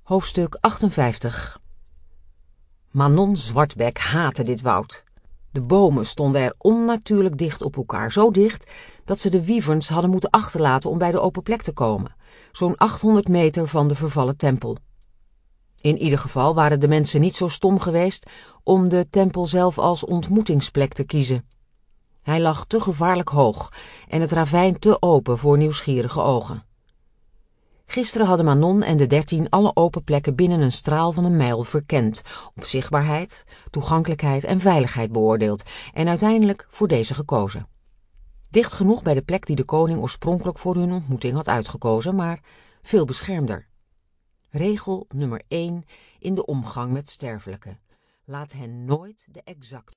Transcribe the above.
Hoofdstuk 58. Manon Zwartbek haatte dit woud. De bomen stonden er onnatuurlijk dicht op elkaar, zo dicht dat ze de wieverns hadden moeten achterlaten om bij de open plek te komen, zo'n 800 meter van de vervallen tempel. In ieder geval waren de mensen niet zo stom geweest om de tempel zelf als ontmoetingsplek te kiezen. Hij lag te gevaarlijk hoog en het ravijn te open voor nieuwsgierige ogen. Gisteren hadden Manon en de 13 alle open plekken binnen een straal van een mijl verkend, op zichtbaarheid, toegankelijkheid en veiligheid beoordeeld en uiteindelijk voor deze gekozen. Dicht genoeg bij de plek die de koning oorspronkelijk voor hun ontmoeting had uitgekozen, maar veel beschermder. Regel nummer 1 in de omgang met sterfelijken: laat hen nooit de exacte